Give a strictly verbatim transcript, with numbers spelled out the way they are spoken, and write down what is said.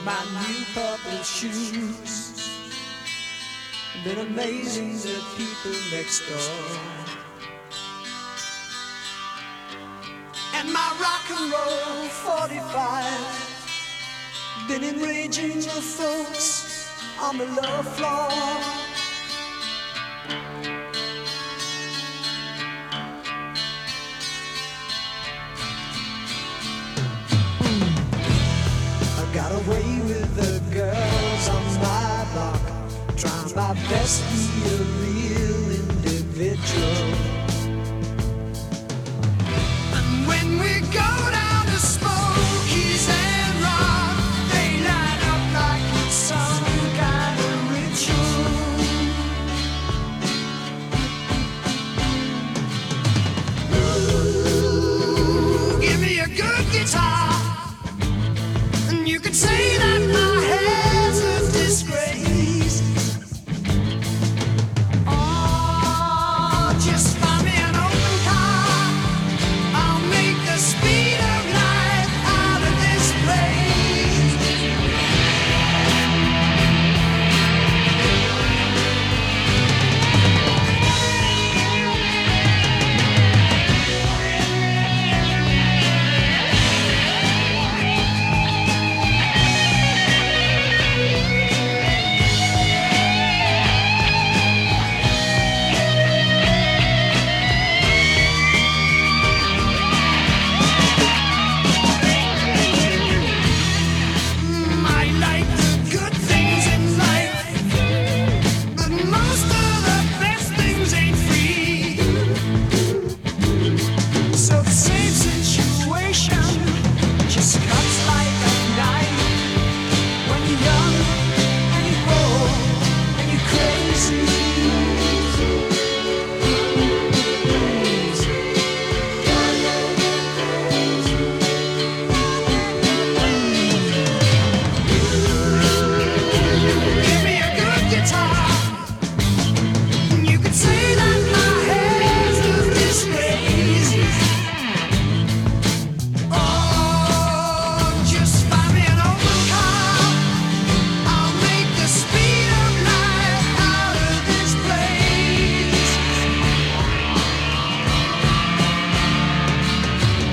my new purple shoes. Been amazing the people next door. And my rock and roll forty-five been enraging the folks on the lower floor. I got away with the girls on my block, trying my best to be a real individual.